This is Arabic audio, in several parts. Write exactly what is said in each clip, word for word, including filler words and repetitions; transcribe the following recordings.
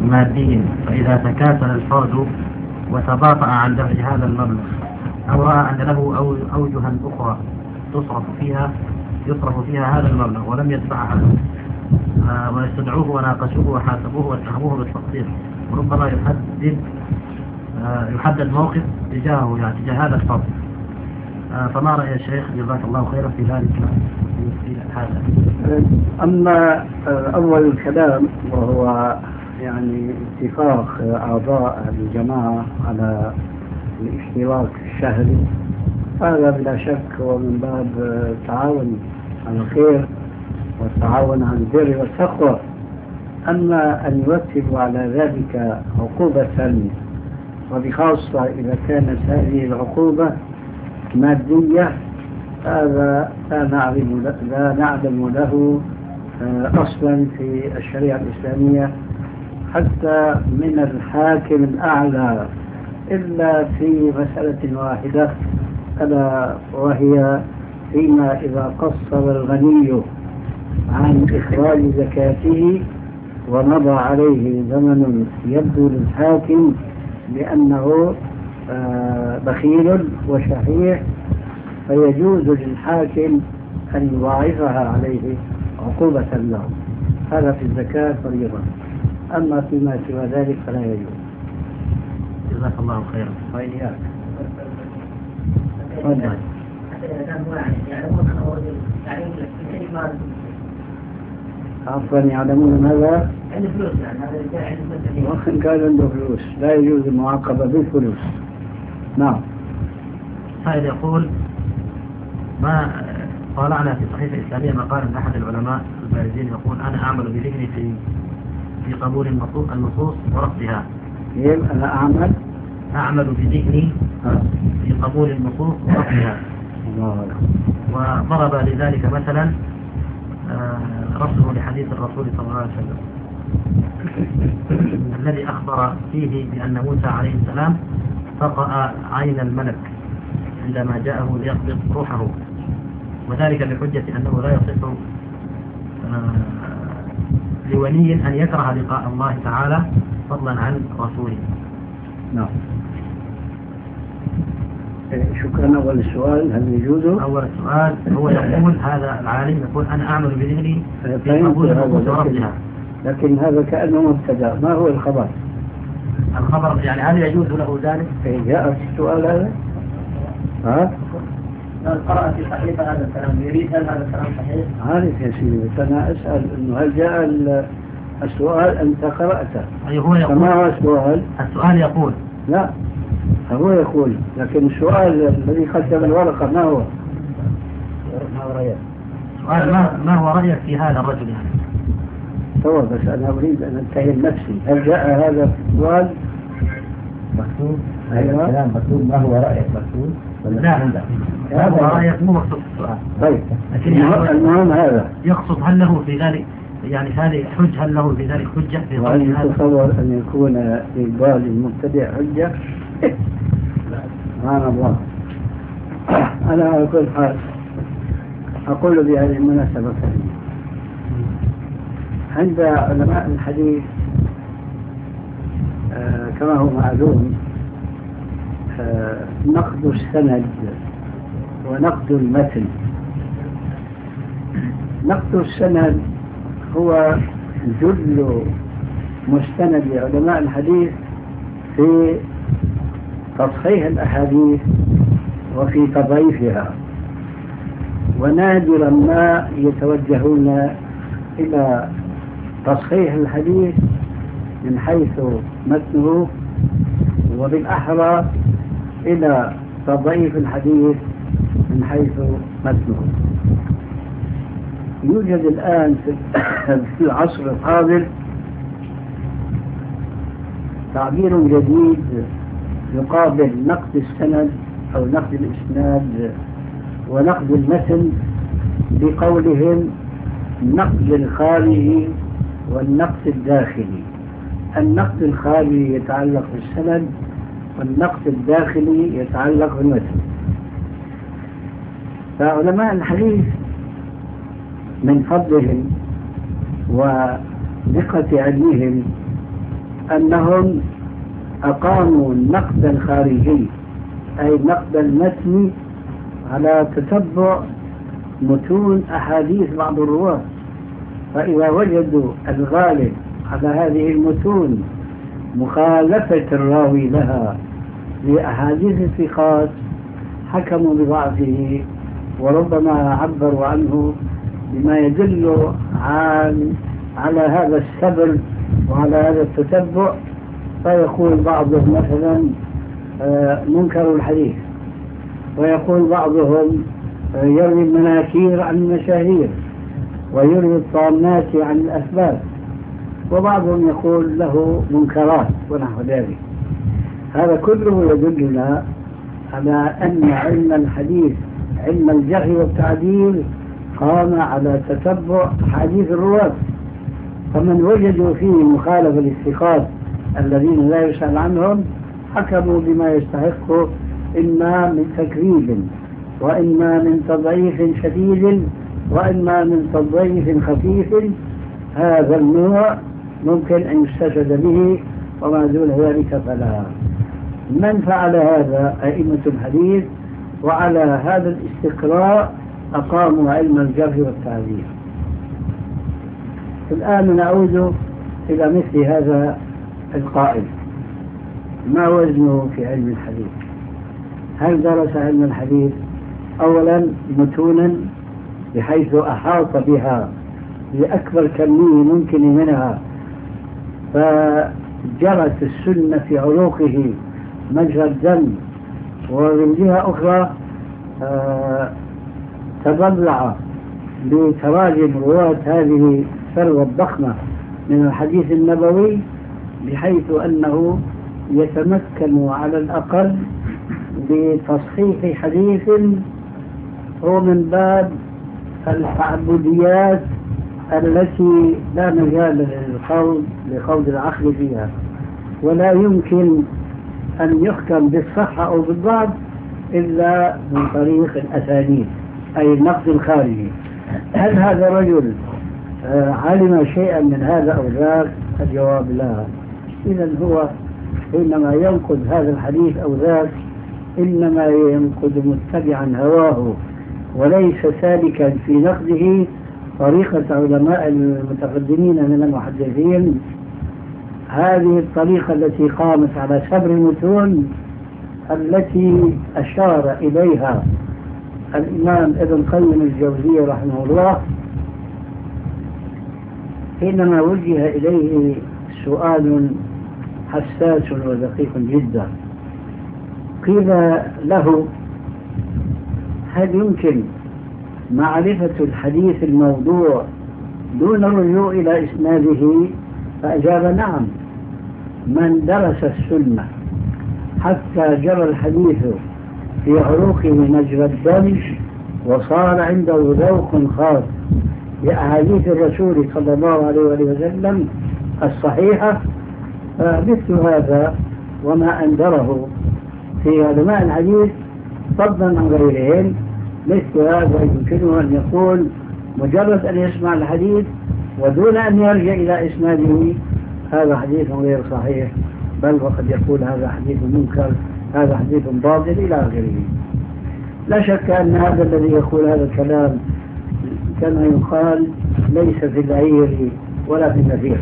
مادي، فإذا تكاسل الفرد وتباطأ عن دفع هذا المبلغ أو رأى أن له أوجها أخرى تصرف فيها يصرف فيها هذا المبلغ ولم يدفعها آه ويستدعوه وناقشوه وحاسبوه واتهموه بالتقصير، وربما يحدد آه يحدد موقف تجاهه يعني تجاه هذا الفرد. آه فما رأي الشيخ جزاك الله خيرا في ذلك في هذا؟ أما أول الكلام وهو يعني اتفاق أعضاء الجماعة على الاشتراك الشهري، هذا بلا شك هو من باب التعاون على الخير والتعاون على البر والتقوى. أما أن يرتب على ذلك عقوبة، وبخاصة إذا كانت هذه العقوبة مادية، هذا لا نعلم لا نعلم له أصلا في الشريعة الإسلامية حتى من الحاكم الأعلى، إلا في مسألة واحدة، ألا وهي فيما إذا قصر الغني عن إخراج زكاته ومضى عليه زمن يبدو للحاكم بأنه بخيل وشحيح، فيجوز للحاكم أن يضاعفها عليه عقوبة له. هذا في الزكاة فريضة، أما فيما سوى ذلك فلا يجوز. جزاك الله خيرا. وإياك. عفوا يعلمون ماذا؟ عنده فلوس يعني هذا الرجال عنده فلوس. وإن كان عنده فلوس لا يجوز المعاقبة بالفلوس. نعم. سائل يقول: ما طالعنا في صحيفة إسلامية مقال من أحد العلماء البارزين يقول: أنا أعمل بذهني في في قبول النصوص ورفضها. كيف أنا أعمل؟ أعمل بذهني في قبول النصوص ورفضها. وضرب لذلك مثلا رفضه لحديث الرسول صلى الله عليه وسلم الذي أخبر فيه بأن موسى عليه السلام فقأ عين الملك عندما جاءه ليقبض روحه، وذلك بحجة أنه لا يصح لولي أن يكره لقاء الله تعالى فضلا عن رسوله. نعم. شكرا. أول السؤال هل يجوز؟ أول السؤال هو يقول هذا العالم يقول: أنا أعمل بذهني في قبول النصوص ورفضها. لكن هذا كأنه مبتدأ، ما هو الخبر؟ الخبر يعني هل يجوز له ذلك؟ جاء السؤال هذا؟ ها؟ قرأ في صحيفة هذا الكلام، يريد هل هذا الكلام صحيح؟ عارف يا سيدي، أنا أسأل إنه هل جاء السؤال أنت قرأته؟ أي هو يقول. فما هو السؤال؟ السؤال يقول. لا هو يقول، لكن السؤال الذي قدم الورقة ما هو؟ ما هو رأيك؟ سؤال ما ما هو رأيك في هذا الرجل يعني؟ هو بس أنا أريد أن أتهم نفسي، هل جاء هذا السؤال؟ مكتوب. أيوة. الكلام مكتوب. ما هو رأيك مكتوب؟ لا ما هو رأيك مو مكتوب في السؤال. طيب لكن المهم هذا يقصد هل له في ذلك يعني هذه حجة، هل له في ذلك حجة في وهل يتصور أن يكون إقبال المبتدع حجة؟ سبحان الله. أنا على كل حال أقول بهذه المناسبة عند علماء الحديث آه كما هو معلوم آه نقد السند ونقد المتن. نقد السند هو جل مستند لعلماء الحديث في تصحيح الأحاديث وفي تضعيفها، ونادرا ما يتوجهون إلى تصحيح الحديث من حيث متنه، وبالأحرى إلى تضعيف الحديث من حيث متنه. يوجد الآن في العصر الحاضر تعبير جديد يقابل نقد السند أو نقد الإسناد ونقد المتن بقولهم النقد الخارجي والنقد الداخلي. النقد الخارجي يتعلق بالسند والنقد الداخلي يتعلق بالمتن. فعلماء الحديث من فضلهم ودقة علمهم أنهم أقاموا النقد الخارجي أي النقد المتني على تتبع متون أحاديث بعض الرواة، فإذا وجدوا الغالب على هذه المتون مخالفة الراوي لها لأحاديث الثقات حكموا بضعفه، وربما عبروا عنه بما يدل عن على هذا السبر وعلى هذا التتبع، فيقول بعضهم مثلا منكر الحديث، ويقول بعضهم يروي المناكير عن المشاهير ويروي الطامات عن الأسباب، وبعضهم يقول له منكرات ونحو ذلك. هذا كله يدلنا على أن علم الحديث علم الجرح والتعديل قام على تتبع حديث الرواة، فمن وجدوا فيه مخالفة للثقات الذين لا يسأل عنهم حكموا بما يستحق إما من تكذيب وإما من تضعيف شديد وإما من تضعيف خفيف. هذا النوع ممكن أن يستشهد به وما دون ذلك فلا. من فعل هذا أئمة الحديث، وعلى هذا الاستقراء أقاموا علم الجرح والتعديل. الآن نعود إلى مثل هذا القائل، ما وزنه في علم الحديث؟ هل درس علم الحديث أولا متونا بحيث أحاط بها بأكبر كمية ممكن منها، فجرت السنة في عروقه مجرى الدم، ومن جهة أخرى آه تضلع بتراجم رواة هذه الثروة الضخمة من الحديث النبوي بحيث أنه يتمكن على الأقل بتصحيح حديث هو من باب التعبديات التي لا مجال للخوض لخوض العقل فيها، ولا يمكن أن يحكم بالصحة أو بالضعف إلا من طريق الأسانيد أي النقد الخارجي. هل هذا الرجل علم شيئا من هذا أو ذاك؟ الجواب لا. إذا هو حينما ينقد هذا الحديث أو ذاك إنما ينقد متبعا هواه وليس سالكا في نقده طريقة علماء المتقدمين من المحدثين، هذه الطريقة التي قامت على سبر المتون التي أشار إليها الإمام ابن قيم الجوزية رحمه الله حينما وجه إليه سؤال حساس ودقيق جدا. قيل له: هل يمكن معرفة الحديث الموضوع دون الرجوع إلى إسناده؟ فأجاب: نعم، من درس السنة حتى جرى الحديث في عروقه مجرى الدم وصار عنده ذوق خاص بأحاديث الرسول صلى الله عليه وسلم الصحيحة، مثل هذا وما أندره في علماء الحديث فضلا عن غيرهم، مثل هذا يمكنه أن يقول مجرد أن يسمع الحديث ودون أن يرجع إلى إسناده هذا حديث غير صحيح، بل وقد يقول هذا حديث منكر، هذا حديث باطل إلى آخره. لا شك أن هذا الذي يقول هذا الكلام كما يقال ليس في العير ولا في النفير،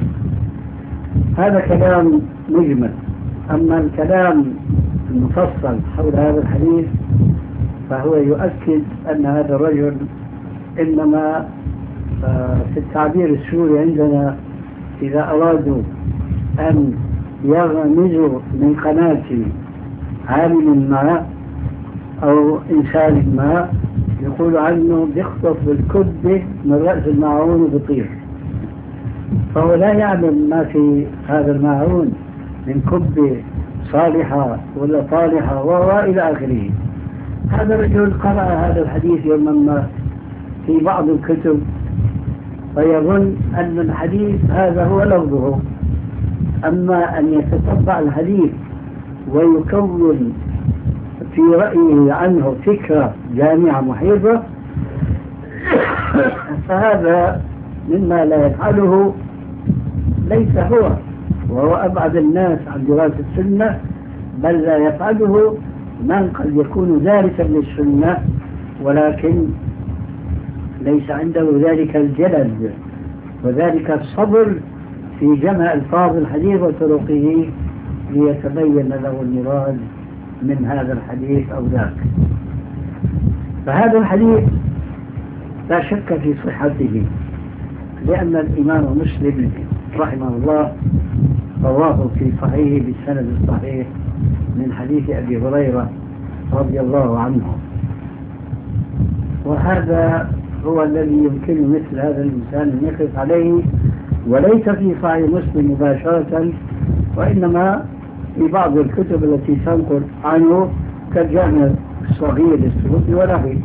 هذا كلام مجمل. أما الكلام المفصل حول هذا الحديث فهو يؤكد أن هذا الرجل إنما في التعبير السوري عندنا إذا أرادوا أن يغمزوا من قناة عالم ما أو إنسان ما يقول عنه بيخطف بالكبة من رأس الماعون وبيطير، فهو لا يعلم ما في هذا الماعون من كبة صالحة ولا طالحة وإلى آخره. هذا الرجل قرأ هذا الحديث يوما ما في بعض الكتب فيظن أن الحديث هذا هو لفظه، أما أن يتتبع الحديث ويكون في رأيه عنه فكرة جامعة محيطة فهذا مما لا يفعله ليس هو، وهو أبعد الناس عن دراسة السنة، بل لا يفعله من قد يكون ذلك للسنة ولكن ليس عنده ذلك الجلد وذلك الصبر في جمع ألفاظ الحديث وطرقه ليتبين له المراد من هذا الحديث أو ذاك. فهذا الحديث لا شك في صحته، لأن الإمام مسلم رحمه الله رواه في صحيحه بالسند الصحيح من حديث أبي هريرة رضي الله عنه، وهذا هو الذي يمكن مثل هذا الإنسان أن يقف عليه، وليس في صحيح مسلم مباشرة وإنما في بعض الكتب التي تنقل عنه كالجامع الصغير للسيوطي ونحوه.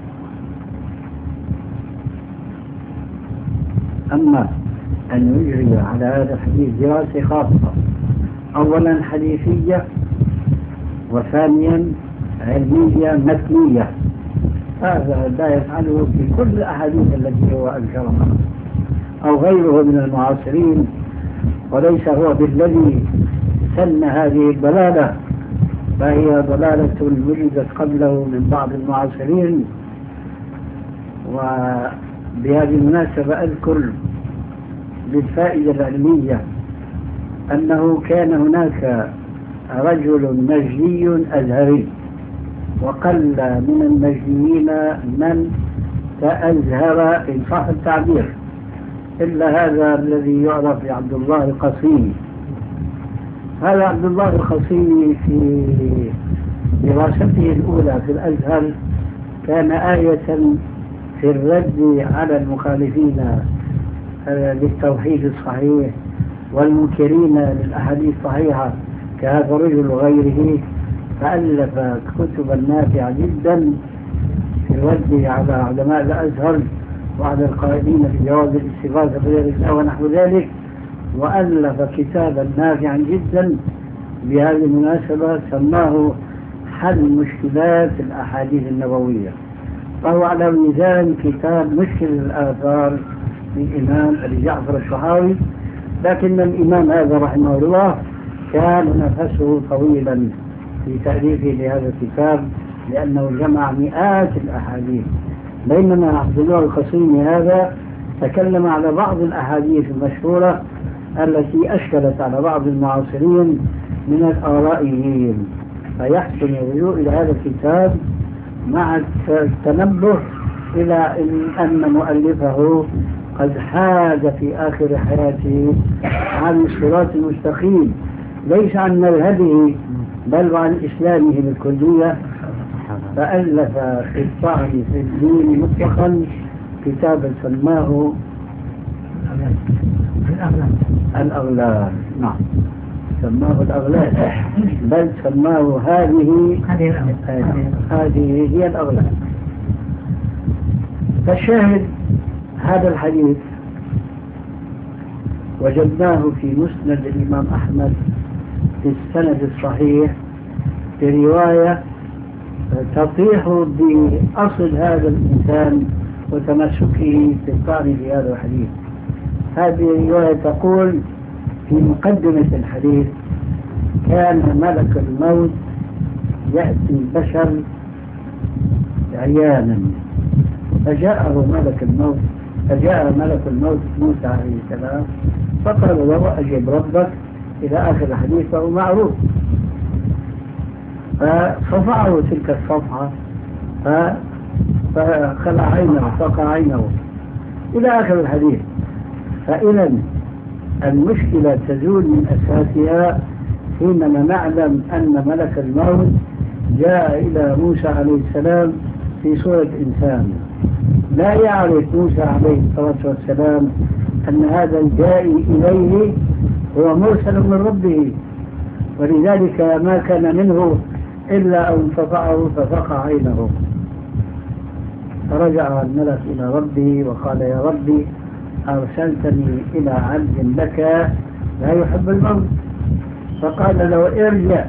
أما أن يجري على هذا الحديث دراسة خاصة، أولا حديثية وثانيا علمية متنية، هذا لا يفعله في كل الأحاديث التي هو أنشرها أو غيره من المعاصرين، وليس هو بالذي سن هذه الضلالة، فهي ضلالة وجدت قبله من بعض المعاصرين. وبهذه المناسبة أذكر بالفائدة العلمية أنه كان هناك رجل نجدي أزهري، وقل من النجديين من تأزهر إن صح التعبير، إلا هذا الذي يعرف بعبد الله القصيمي. هذا عبد الله القصيمي في دراسته الأولى في الأزهر كان آية في الرد على المخالفين للتوحيد الصحيح والمنكرين للأحاديث الصحيحة كهذا الرجل وغيره، فألف كتبا نافعة جدا في الرد على علماء الأزهر وعلى القائلين في جواز الاستغاثة بغير الله ونحو ذلك، وألف كتابا نافعا جدا بهذه المناسبة سماه حل مشكلات الأحاديث النبوية، فهو على ميزان كتاب مشكل الآثار للإمام أبي جعفر الشحاوي، لكن الإمام هذا رحمه الله كان نفسه طويلا في تأليفه لهذا الكتاب لأنه جمع مئات الأحاديث، بينما عبد الله القصيمي هذا تكلم على بعض الأحاديث المشهورة التي أشكلت على بعض المعاصرين من الآرائيين، فيحسن الرجوع إلى هذا الكتاب مع التنبه إلى أن مؤلفه قد حاد في آخر حياته عن الصراط المستقيم، ليس عن مذهبه بل عن إسلامه بالكلية، فألف في الطعن في الدين مطلقا كتابا سماه الأغلال. نعم، سماه الأغلال، بل سماه هذه هذه هي الأغلال. فالشاهد هذا الحديث وجدناه في مسند الإمام أحمد في السند الصحيح في رواية تطيح بأصل هذا الإنسان وتمسكه في الطعن في هذا الحديث. هذه الرواية تقول في مقدمة الحديث: كان ملك الموت يأتي البشر عيانا، فجاءه ملك الموت فجاء ملك الموت موسى عليه السلام فقال له: أجب ربك، إلى آخر الحديث، فهو معروف. فصفعه تلك الصفحة فخلع عينه فقع عينه إلى آخر الحديث. فإذا المشكلة تزول من أساسها حينما نعلم أن ملك الموت جاء إلى موسى عليه السلام في صورة إنسان، لا يعرف موسى عليه الصلاة والسلام أن هذا الجائي إليه هو مرسل من ربه، ولذلك ما كان منه إلا أن فقعه ففقع عينه. فرجع الملك إلى ربه وقال: يا ربي، أرسلتني إلى عبد لك لا يحب الموت. فقال له: ارجع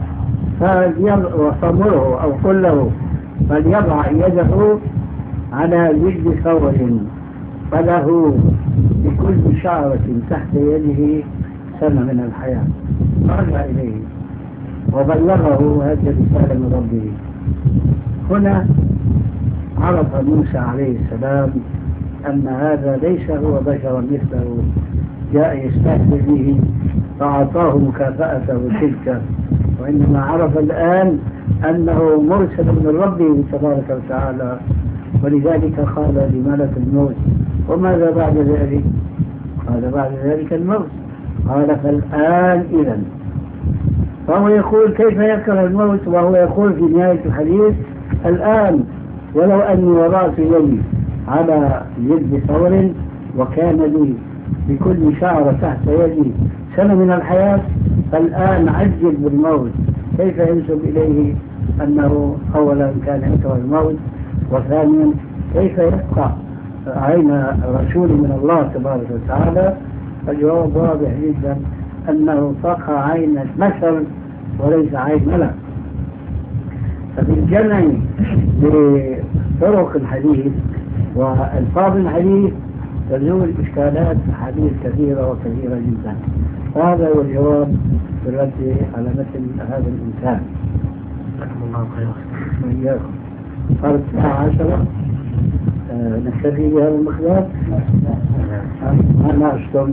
فمره أو قل له فليضع يده على جلد ثور، فله بكل شعرة تحت يده سنة من الحياة، رجع إليه وبلغه هذه الرسالة من ربه. هنا عرف موسى عليه السلام أن هذا ليس هو بشرا مثله جاء يستهزئ به فأعطاه مكافأته تلك، وإنما عرف الآن أنه مرسل من ربه تبارك وتعالى. ولذلك قال لملك الموت: وماذا بعد ذلك؟ قال: بعد ذلك الموت. قال: فالآن إذن. فهو يقول: كيف يكره الموت وهو يقول في نهاية الحديث: الآن ولو أني وضعت يدي على يد ثور وكان لي بكل شعرة تحت يدي سنة من الحياة، فالآن عجل بالموت. كيف ينسب إليه أنه أولا كان يكره الموت، وثانيا كيف يبقى عين رسول من الله تبارك وتعالى؟ الجواب واضح جدا، أنه تقع عين البشر وليس عين ملك. ففي الجمع بطرق الحديث والفاظ الحديث تزول إشكالات حديث كثيرة وكثيرة جدا. وهذا هو الجواب في الرد على مثل هذا الإنسان. جزاكم الله خيرا. وإياكم. صارت الساعة عشرة. آه نكتفي بهذا المقدار. ما أشتم.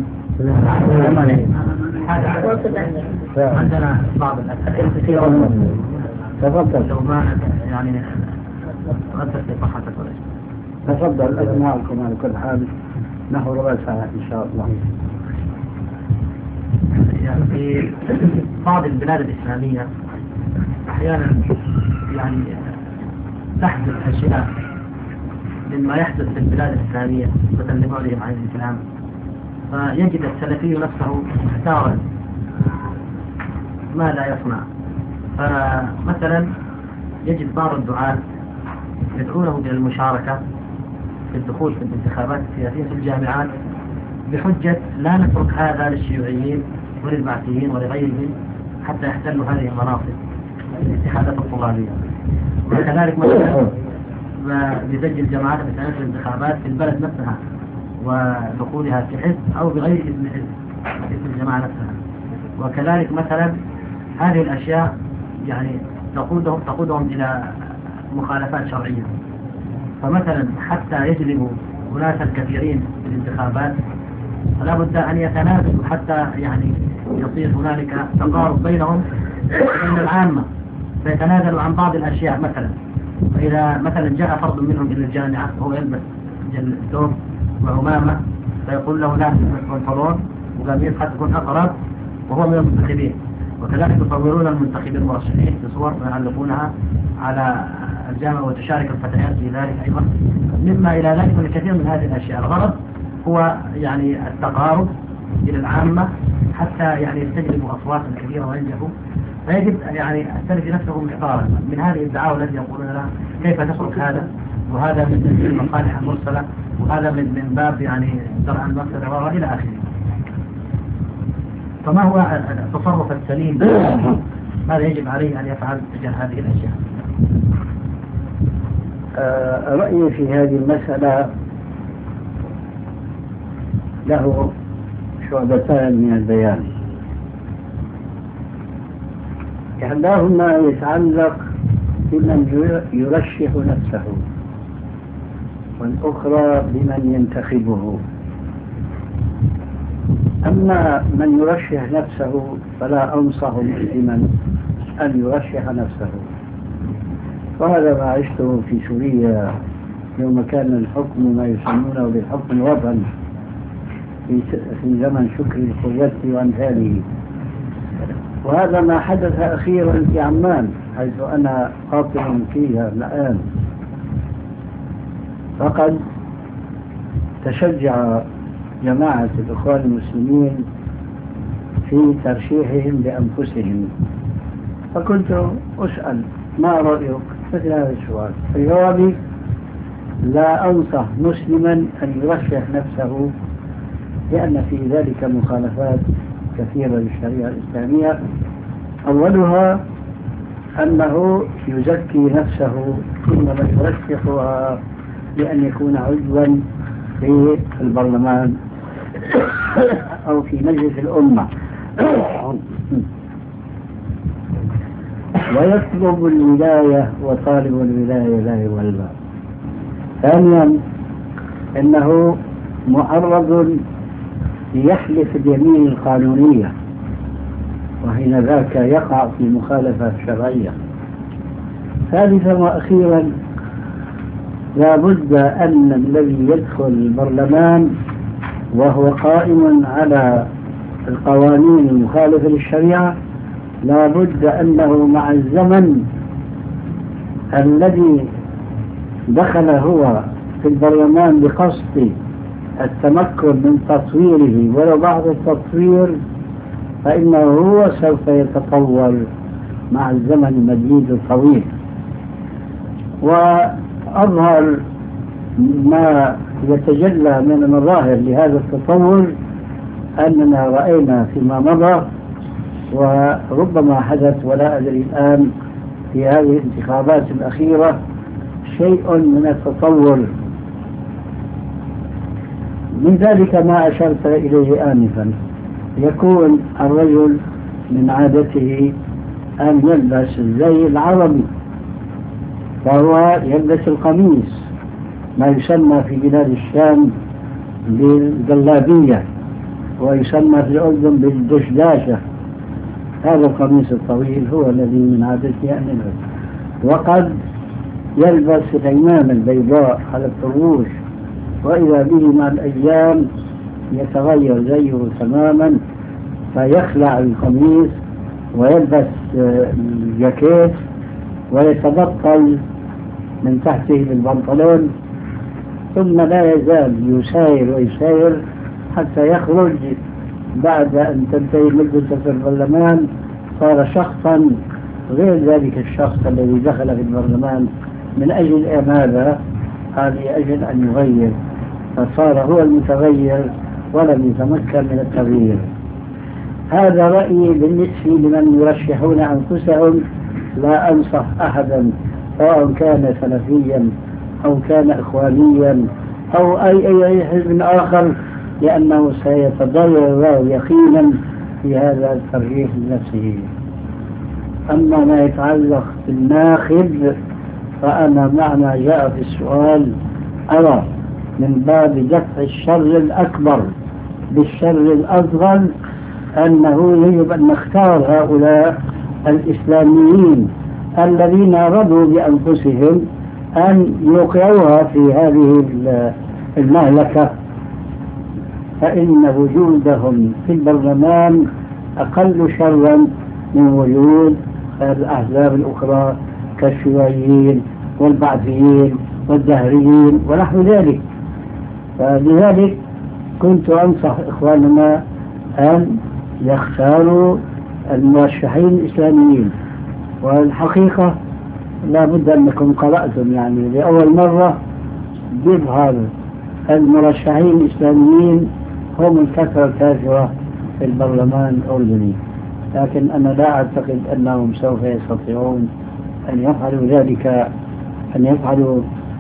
عندنا بعض الأسئلة كثيرة. تفضل. لو ما يعني غسل صحتك ولا شيء. تفضل أسمعكم على كل حال نحو ربع ساعة إن شاء الله. يعني في بعض البلاد الإسلامية أحيانا يعني تحدث أشياء مما يحدث في البلاد الإسلامية مثل لبعدهم عن الإسلام، فيجد السلفي نفسه محتارا ماذا يصنع. فمثلا يجد بعض الدعاة يدعونه إلى المشاركة في الدخول في الانتخابات السياسية في الجامعات بحجة لا نترك هذا للشيوعيين وللبعثيين ولغيرهم حتى يحتلوا هذه المناصب الاتحادات الطلابية. وكذلك مثلا بسجل جماعات مثلا في الانتخابات في البلد نفسها ودخولها في حزب أو بغير اسم حزب اسم الجماعة نفسها. وكذلك مثلا هذه الأشياء يعني تقودهم تقودهم إلى مخالفات شرعية. فمثلا حتى يجلبوا أناسا كثيرين في الانتخابات فلا بد أن يتنافسوا حتى يعني يصير هنالك تقارب بينهم وبين العامة، فيتنازلوا عن بعض الأشياء. مثلا فإذا مثلا جاء فرد منهم إلى الجامعة وهو يلبس ثوب وعمامة فيقول له لا بنطلون وقميص حتى يكون أقرب وهو من المنتخبين. وكذلك يصورون المنتخبين المرشحين بصور ويعلقونها على الجامعة وتشارك الفتيات في ذلك أيضا، مما إلى ذلك من كثير من هذه الأشياء. الغرض هو يعني التقارب إلى العامة حتى يعني يستجلبوا أصوات كثيرة وينجحوا. فيجب يعني السلفي نفسه محتارا من هذه الدعاوى التي يقولون لها كيف تترك هذا، وهذا من المصالح المرسلة، وهذا من من باب يعني درء المفسدة وإلى آخره. فما هو التصرف السليم؟ ماذا يجب عليه أن يفعل تجاه هذه الأشياء؟ آه رأيي في هذه المسألة له شعبتان من البيان. إحداهما يتعلق بمن يرشح نفسه، والأخرى بمن ينتخبه. أما من يرشح نفسه فلا أنصح مسلما أن يرشح نفسه، وهذا ما عشته في سوريا يوم كان الحكم ما يسمونه بالحكم الوطني في زمن شكري الخويتي وأمثاله. وهذا ما حدث أخيرا في عمان حيث أنا قاطع فيها الآن. فقد تشجع جماعة الإخوان المسلمين في ترشيحهم لأنفسهم، فكنت أسأل ما رأيك مثل هذا السؤال؟ فجوابي لا أنصح مسلما أن يرشح نفسه، لأن في ذلك مخالفات كثيرة للشريعة الإسلامية. أولها أنه يزكي نفسه إنما يرشحها لأن يكون عضوا في البرلمان أو في مجلس الأمة ويطلب الولاية وطالب الولاية لا يولى. ثانيا إنه معرض يحلف اليمين القانونية، وحين ذاك يقع في مخالفة شرعية. ثالثا وأخيرا لا بد أن الذي يدخل البرلمان وهو قائم على القوانين المخالفة للشريعة لا بد أنه مع الزمن الذي دخل هو في البرلمان بقصد التمكن من تطويره ولو بعض التطوير فإنه هو سوف يتطور مع الزمن المديد الطويل. وأظهر ما يتجلى من المظاهر لهذا التطور أننا رأينا فيما مضى وربما حدث ولا أدري الآن في هذه الانتخابات الأخيرة شيء من التطور. من ذلك ما أشرت إليه آنفا، يكون الرجل من عادته أن يلبس الزي العربي، فهو يلبس القميص ما يسمى في بلاد الشام بالجلابية ويسمى في الأردن بالدشداشة. هذا القميص الطويل هو الذي من عادته أن يلبس، وقد يلبس العمامة البيضاء على الطروش، وإذا به مع الأيام يتغير زيه تماما فيخلع القميص ويلبس الجاكيت ويتبطل من تحته بالبنطلون، ثم لا يزال يساير ويساير حتى يخرج بعد أن تنتهي مدته في البرلمان صار شخصا غير ذلك الشخص الذي دخل في البرلمان من أجل ماذا؟ قال لأجل أن يغير، فصار هو المتغير ولم يتمكن من التغيير. هذا رأيي بالنسبة لمن يرشحون أنفسهم. لا أنصح أحدا سواء كان سلفيا أو كان إخوانيا أو أي أي حزب آخر، لأنه سيتضرر يقينا في هذا الترجيح لنفسه. أما ما يتعلق بالناخب فأنا مع ما جاء في السؤال أرى من باب دفع الشر الأكبر بالشر الأصغر أنه يجب أن نختار هؤلاء الإسلاميين الذين رضوا بأنفسهم أن يوقعوها في هذه المهلكة، فإن وجودهم في البرلمان أقل شرا من وجود الأحزاب الأخرى كالشيوعيين والبعثيين والدهريين ونحو ذلك. فلذلك كنت أنصح إخواننا أن يختاروا المرشحين الإسلاميين. والحقيقة لا بد أنكم قرأتم يعني لأول مرة يظهر المرشحين الإسلاميين هم الكثرة الكافرة في البرلمان الأردني، لكن أنا لا أعتقد أنهم سوف يستطيعون أن يفعلوا ذلك، أن يفعلوا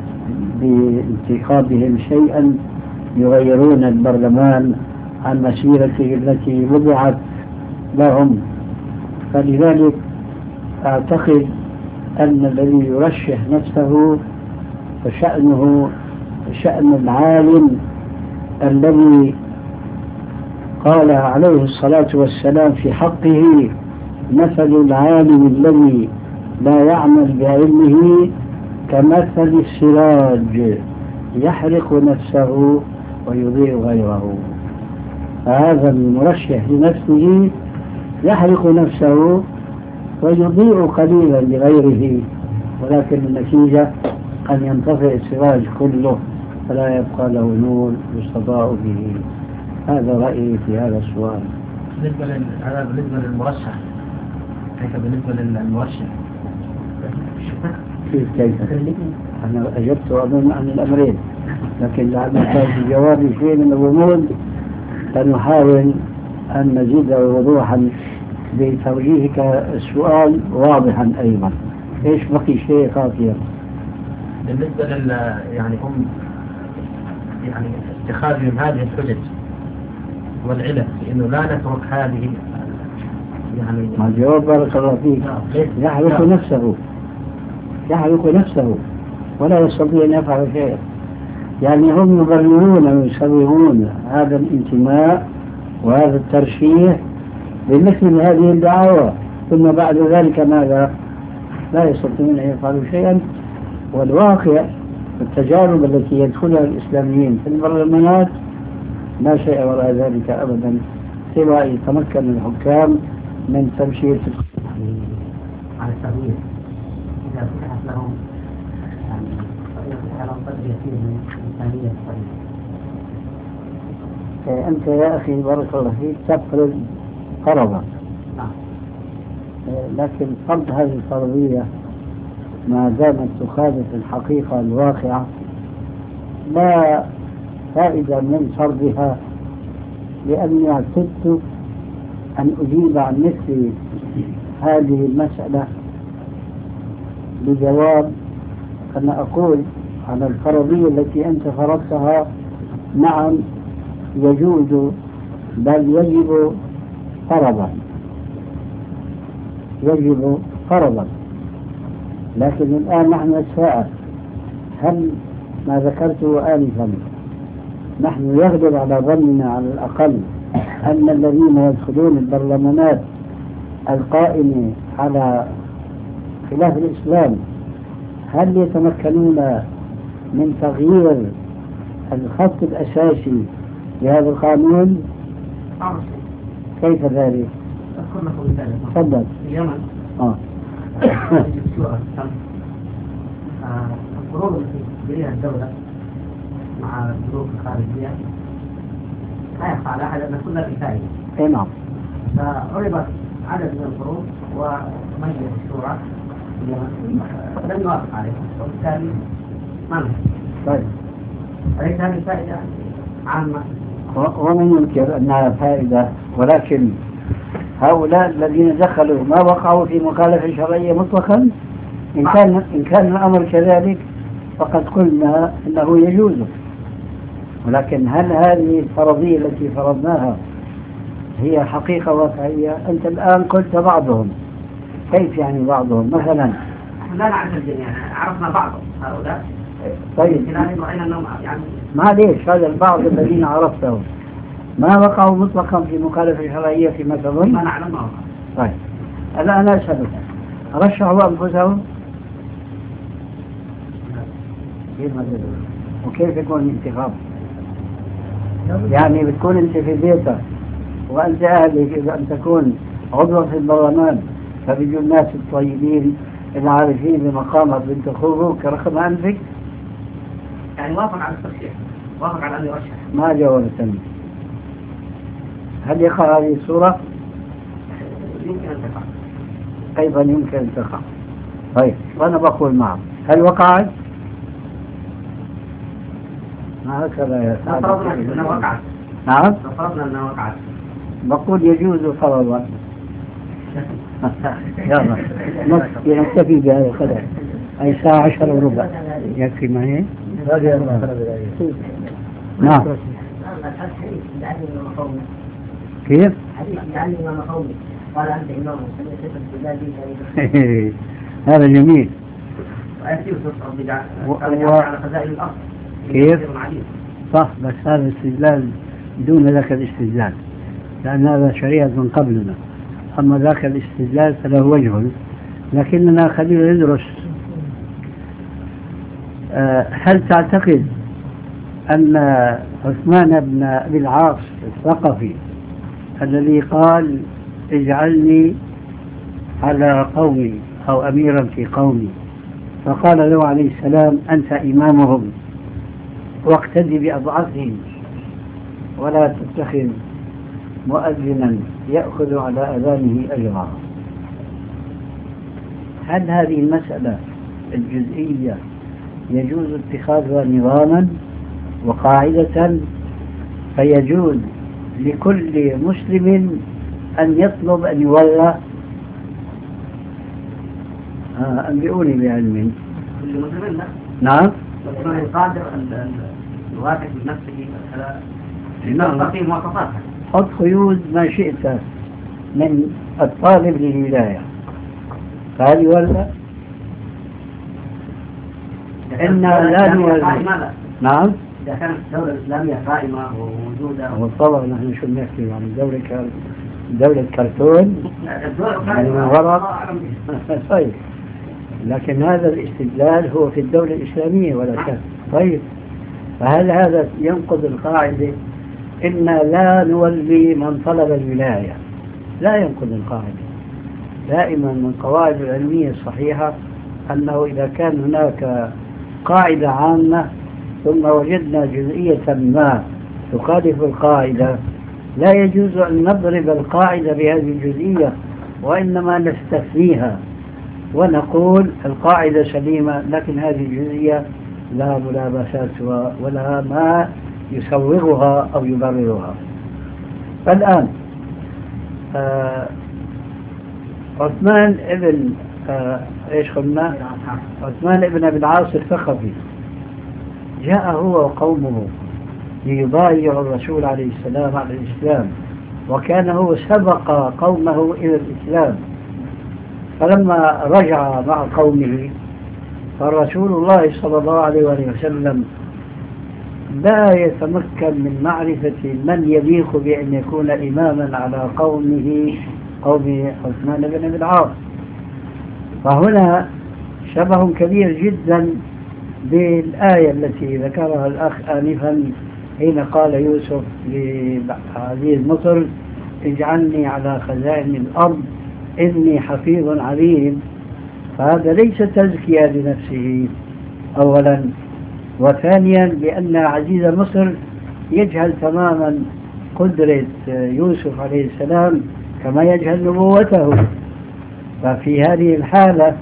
بانتخابهم شيئا يغيرون البرلمان عن مسيرته التي وضعت لهم. فلذلك أعتقد أن الذي يرشح نفسه فشأنه شأن العالم الذي قال عليه الصلاة والسلام في حقه: مثل العالم الذي لا يعمل بعلمه كمثل السراج يحرق نفسه ويضيء غيره. فهذا المرشح لنفسه يحرق نفسه ويضيء قليلا لغيره، ولكن النتيجة أن ينطفئ السراج كله فلا يبقى له نور يستضاء به. هذا رأيي في هذا السؤال. بالنسبة هذا بالنسبة للمرشح، كيف بالنسبة للمرشح؟ كيف كيف؟ أنا أجبت أظن عن الأمرين، لكن لعل كان في جوابي شيء من الغموض فنحاول أن نزيد وضوحا بتوجيهك السؤال واضحا أيضا. إيش بقي شيء خاطئ؟ بالنسبة لل يعني هم يعني اتخاذهم هذه الحجج والعلل بأنه لا نترك هذه يعني ما الجواب بارك الله فيك يحرق نفسه يحرق نفسه ولا يستطيع أن يفعل شيئا. يعني هم يبررون ويسوغون هذا الانتماء وهذا الترشيح بمثل هذه الدعاوى، ثم بعد ذلك ماذا؟ لا يستطيعون أن يفعلوا شيئا. والواقع التجارب التي يدخلها الإسلاميين في البرلمانات لا شيء وراء ذلك أبدا سوى أن يتمكن الحكام من تمشية على التغيير. إذا فتحت لهم يعني فتح لهم قدر يسير من الإنسانية الطريقة. أنت يا أخي بارك الله فيك تفرض فرضا، لكن فرض هذه الفرضية ما دامت تخالف الحقيقة الواقعة لا فائدة من فرضها، لأني اعتدت أن أجيب عن مثل هذه المسألة بجواب أنا أقول على الفرضية التي أنت فرضتها نعم يجوز بل يجب فرضا يجب فرضا. لكن الآن نحن نتساءل هل ما ذكرته آنفا نحن يغلب على ظننا على الأقل أن الذين يدخلون البرلمانات القائمة على خلاف الإسلام هل يتمكنون من تغيير الخط الأساسي لهذا القانون؟ كيف ذلك؟ تفضل. في اليمن آه. القروض التي تجريها الدولة مع البنوك الخارجية لا يخفى على أحد أن كلها بفائدة. أي نعم. فعرضت عدد من القروض ومجلس الشورى في اليمن لم يوافق عليها وبالتالي ما نجح. طيب. أليس هذه الفائدة عامة؟ ومن ينكر أنها فائدة، ولكن هؤلاء الذين دخلوا ما وقعوا في مخالفة شرعية مطلقا. إن كان إن كان الأمر كذلك فقد قلنا إنه يجوز، ولكن هل هذه الفرضية التي فرضناها هي حقيقة واقعية؟ أنت الآن قلت بعضهم، كيف يعني بعضهم؟ مثلا لا نعرف الجميع، عرفنا بعض هؤلاء. طيب يعني معليش هذا البعض الذين عرفتهم ما وقعوا مطلقا في مخالفة شرعية فيما تظن؟ ما نعلم ما وقع. طيب الآن أنا أسألك رشحوا أنفسهم؟ وكيف يكون الانتخاب؟ يعني بتكون أنت في بيتك وأنت أهلك أن تكون عضو في البرلمان فبيجوا الناس الطيبين العارفين بمقامك بينتخبوك رغم أنفك؟ يعني وافق على الترشيح، وافق على أن يرشح. ما جاوبتني. هل يقع هذه الصورة؟ يمكن أن تقع. أيضا يمكن أن تقع. طيب وأنا بقول معه هل وقعت؟ ما هكذا يا سعد. فرضنا أنها وقعت. نعم؟ فرضنا أنها وقعت. بقول يجوز فرضا. يلا نكتفي بهذا القدر. أي ساعة عشر وربع يكفي معي؟ نعم. كيف؟ حديث يعني إمام قومي قال أنت إمام هذا جميل. على خزائن الأرض. كيف؟ صح، بس هذا استدلال دون ذاك الاستدلال، لأن هذا شريعة من قبلنا، أما ذاك الاستدلال فله وجه، لكننا خلينا ندرس. أه هل تعتقد أن عثمان بن أبي العاص الثقفي الذي قال اجعلني على قومي أو أميرا في قومي، فقال له عليه السلام أنت إمامهم واقتدي بأضعفهم ولا تتخذ مؤذنا يأخذ على أذانه أجرا، هل هذه المسألة الجزئية يجوز اتخاذها نظاما وقاعدة فيجوز لكل مسلم أن يطلب أن يولى؟ آه أنبئوني بعلم. كل مسلم لا. نعم. مسلم القادر أن يواكب بنفسه على تستقيم مواصفاتها. حط قيود ما شئت، من الطالب للولاية، هذه ولا إنا لا نولي. نعم، إذا كانت الدولة الإسلامية قائمة وموجودة. وطبعا نحن شو بنحكي عن دولة كار... دولة كرتون يعني من وراء. طيب، لكن هذا الاستدلال هو في الدولة الإسلامية ولا شك. طيب، فهل هذا ينقض القاعدة إنا لا نولي من طلب الولاية؟ لا ينقض القاعدة. دائما من قواعد العلمية الصحيحة أنه إذا كان هناك قاعدة عامة ثم وجدنا جزئية ما تخالف القاعدة، لا يجوز أن نضرب القاعدة بهذه الجزئية، وإنما نستثنيها ونقول القاعدة سليمة لكن هذه الجزئية لا ملابسات ولا ما يسوغها أو يبررها. فالآن آه عثمان ابن آه ايش قلنا؟ عثمان ابن ابي العاص الثقفي جاء هو وقومه ليبايع الرسول عليه السلام على الإسلام، وكان هو سبق قومه إلى الإسلام. فلما رجع مع قومه فرسول الله صلى الله عليه وسلم لا يتمكن من معرفة من يليق بأن يكون إماما على قومه قوم عثمان بن أبي العاص. فهنا شبه كبير جدا بالآية التي ذكرها الأخ آنفا حين قال يوسف لعزيز مصر اجعلني على خزائن الأرض إني حفيظ عليم. فهذا ليس تزكية لنفسه أولا، وثانيا لأن عزيز مصر يجهل تماما قدرة يوسف عليه السلام كما يجهل نبوته. ففي هذه الحالة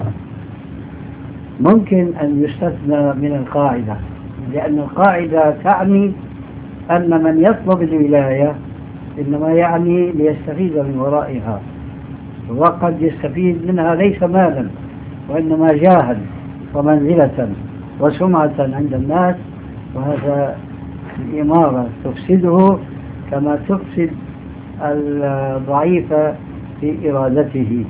ممكن أن يستثنى من القاعدة، لأن القاعدة تعني أن من يطلب الولاية إنما يعني ليستفيد من ورائها، وقد يستفيد منها ليس مالا وإنما جاها ومنزلة وسمعة عند الناس، وهذا الإمارة تفسده كما تفسد الضعيف في إرادته.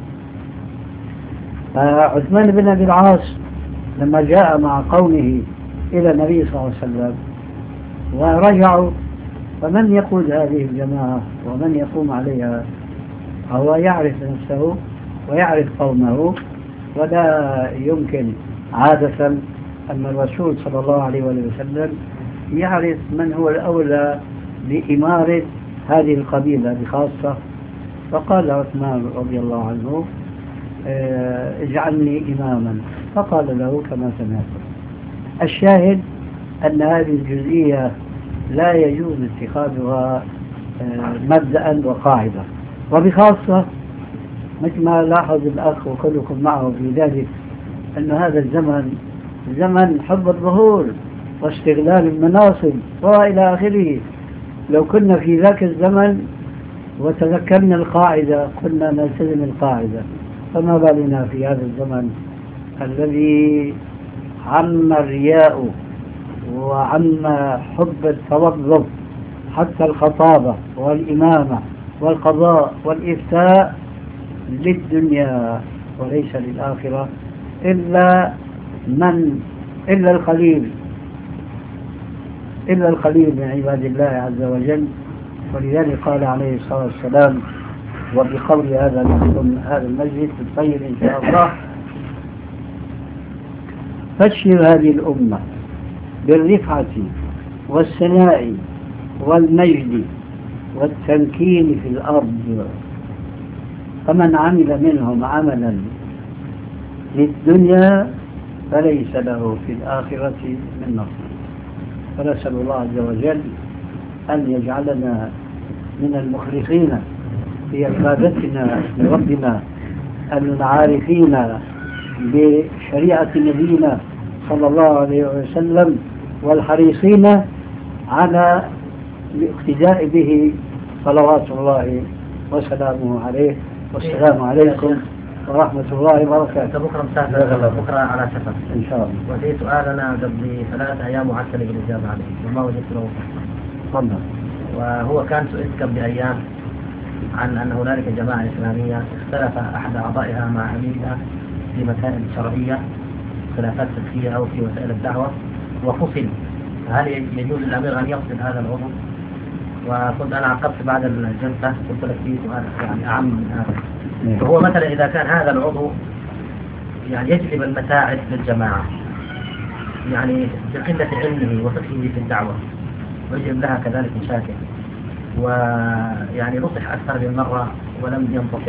فعثمان بن أبي العاص لما جاء مع قومه إلى النبي صلى الله عليه وسلم ورجعوا، فمن يقود هذه الجماعة ومن يقوم عليها؟ هو يعرف نفسه ويعرف قومه، ولا يمكن عادة أن الرسول صلى الله عليه وسلم يعرف من هو الأولى بإمارة هذه القبيلة بخاصة. فقال عثمان رضي الله عنه اجعلني إماما، فقال له كما سمعت. الشاهد أن هذه الجزئية لا يجوز اتخاذها مبدأ وقاعدة، وبخاصة مثل ما لاحظ الأخ وكلكم معه في ذلك أن هذا الزمن زمن حب الظهور واستغلال المناصب وإلى آخره. لو كنا في ذاك الزمن وتذكرنا القاعدة كنا نلتزم القاعدة، فما بالنا في هذا الزمن الذي عم الرياء وعم حب التوظف حتى الخطابة والإمامة والقضاء والإفتاء للدنيا وليس للآخرة، إلا من إلا القليل إلا القليل من عباد الله عز وجل. ولذلك قال عليه الصلاة والسلام، وبقول هذا هذا المجلس الطيب إن شاء الله: بشر هذه الأمة بالرفعة والسناء والمجد والتمكين في الأرض، فمن عمل منهم عملا للدنيا فليس له في الآخرة من نصيب. فنسأل الله عز وجل أن يجعلنا من المخلصين في عبادتنا لربنا العارفين بشريعة نبينا صلى الله عليه وسلم والحريصين على الاقتداء به صلوات الله وسلامه عليه. والسلام عليكم ورحمة الله وبركاته. بكرة مسافر، بكرة على سفر إن شاء الله. وفي سؤال أنا قبل ثلاثة أيام معسل بالإجابة عليه وما وجدت له. تفضل. وهو كان سئلت قبل أيام عن أن هنالك جماعة إسلامية اختلف أحد أعضائها مع أميرها في مسائل شرعية، خلافات فقهية أو في وسائل الدعوة، وفصل، هل يجوز للأمير أن يفصل هذا العضو؟ وكنت أنا عقبت بعد الجلسة قلت لك فيه سؤال يعني أعم من هذا. فهو مثلا إذا كان هذا العضو يعني يجلب المساعد للجماعة يعني بقلة علمه وفقهه في الدعوة ويجلب لها كذلك مشاكل، ويعني نصح أكثر من مرة ولم ينتصح،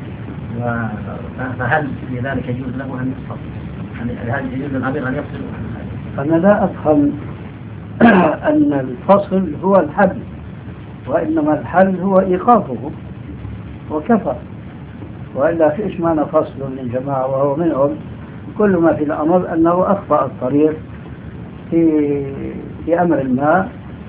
فهل لذلك يجوز له أن يفصل؟ هل يجوز للأمير أن يفصل؟ أنا لا أفهم أن الفصل هو الحل، وإنما الحل هو إيقافه وكفى، وإلا في إيش معنى فصل للجماعة وهو منهم. كل ما في الأمر أنه أخطأ الطريق في في أمر ما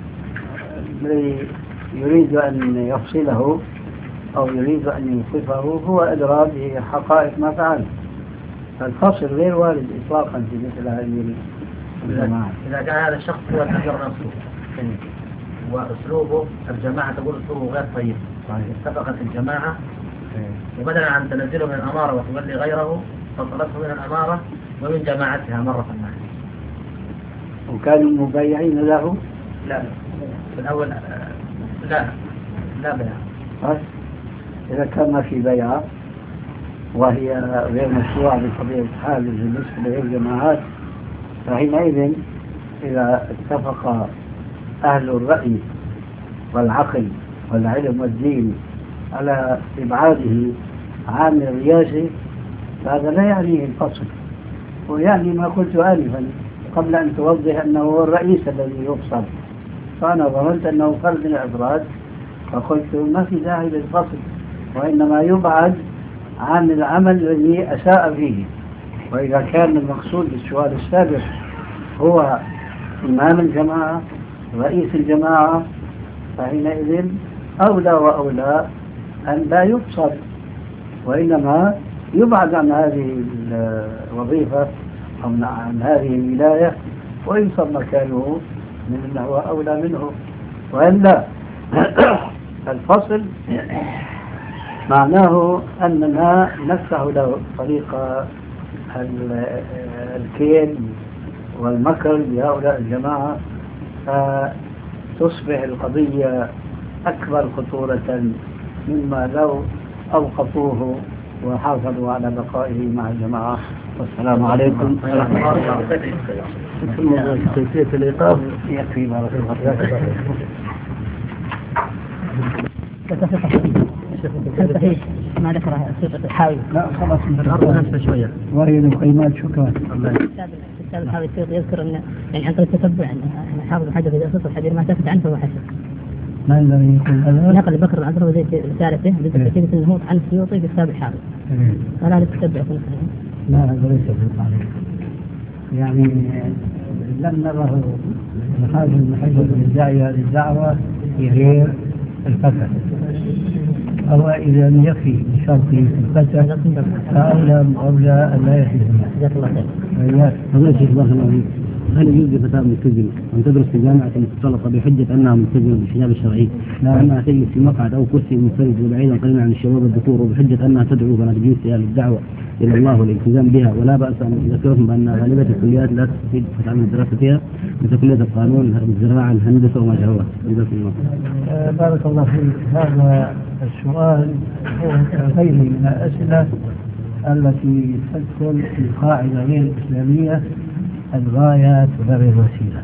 يريد أن يفصله أو يريد أن يوقفه، هو أدرى بحقائق ما فعل. فالفصل غير وارد إطلاقا في مثل هذه الجماعة. إذا كان هذا الشخص هو الأمير نفسه وأسلوبه الجماعة تقول أسلوبه غير طيب، اتفقت الجماعة وبدلا عن تنزله من الأمارة وتولي غيره فطلبته من الأمارة ومن جماعتها مرة ثانية. وكانوا مبايعين له؟ لا في الأول لا لا بيع. بس إذا كان ما في بيعة وهي غير مشروعة بطبيعة الحال بالنسبة للجماعات، فحينئذ إذا اتفق أهل الرأي والعقل والعلم والدين على إبعاده عن الرياسة، فهذا لا يعني الفصل، ويعني ما قلت آنفا قبل أن توضح أنه هو الرئيس الذي يفصل. فأنا ظننت أنه فرد من الأفراد فقلت ما في داعي للفصل، وإنما يبعد عن العمل الذي أساء فيه. وإذا كان المقصود بالسؤال السابق هو إمام الجماعة رئيس الجماعة، فحينئذ أولى وأولى أن لا يفصل، وإنما يبعد عن هذه الوظيفة أو عن هذه الولاية وينصب مكانه من هو أولى منه. وإلا الفصل معناه أننا نفتح له طريق الكيل والمكر بهؤلاء الجماعة، فتصبح القضية أكبر خطورة مما لو أوقفوه وحافظوا على بقائه مع الجماعة. والسلام عليكم ورحمة الله. كيفية الإيقاف يكفي بارك الله فيك. ما ذكره صفة الحاوي. لا خلاص من الأرض نفسه شوية. وهي المقيمات. شكرا. الكتاب الحاوي يذكر أن يعني عن طريق التتبع أن حافظ الحدث إذا صدق الحديث ما سكت عنه فهو حسن. ما الذي يقول هذا؟ نقل بكر العذر وزي رسالته بكتابة النهوض عن السيوطي في كتاب الحافظ. فلا تتبع كل شيء. لا هذا ليس بالطريق. يعني لم نره الحافظ بن حجر الداعية للدعوة في غير الفتح، أو إذا لم يكفي بشرط الفتح فأولى أولى أن لا يكفي. جزاك الله خير. الله شيخ بارك الله فيك. هل يجوز لفتاة ملتزمة أن تدرس في جامعة مختلطة بحجة أنها ملتزمة بالحجاب الشرعي، وأنها تجلس في مقعد أو كرسي منفرد وبعيدا قليلا عن الشباب الذكور، وبحجة أنها تدعو بناتجيتها للدعوة إلى الله والالتزام بها، ولا بأس أن يذكرهم بأن غالبية الكليات لا تستفيد فتعمل الدراسة فيها مثل كلية القانون، الزراعة، الهندسة وما شابه. أه بارك الله فيك. هذا السؤال هو غير من الأسئلة التي تدخل في قاعدة غير إسلامية، الغاية تبرر الوسيلة.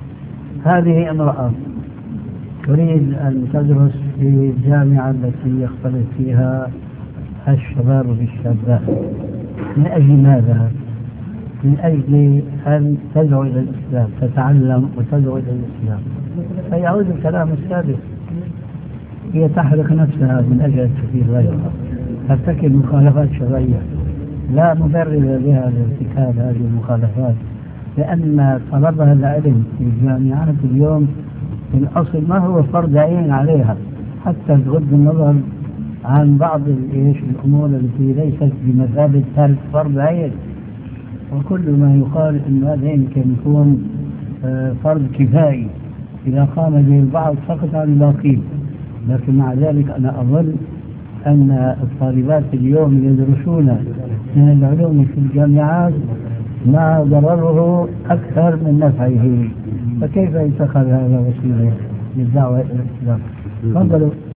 هذه امرأة تريد أن تدرس في الجامعة التي يختلط فيها الشباب بالشابات. من أجل ماذا؟ من أجل أن تدعو إلى الإسلام، تتعلم وتدعو إلى الإسلام. فيعود الكلام السابق، هي تحرق نفسها من أجل أن تفيد غيرها، ترتكب مخالفات شرعية لا مبرر لها لارتكاب هذه المخالفات، لأن طلبها العلم في الجامعات اليوم في الأصل ما هو فرض عين عليها، حتى بغض النظر عن بعض الأمور التي ليست بمثابة ترك فرض عين. وكل ما يقال أن هذا يمكن يكون فرض كفائي إذا قام به البعض فقط عن الباقين، لكن مع ذلك أنا أظن أن الطالبات اليوم يدرسون من العلوم في الجامعات ما ضرره أكثر من نفعه، فكيف يتخذ هذا وسيلة للدعوة إلى الإسلام؟ تفضلوا.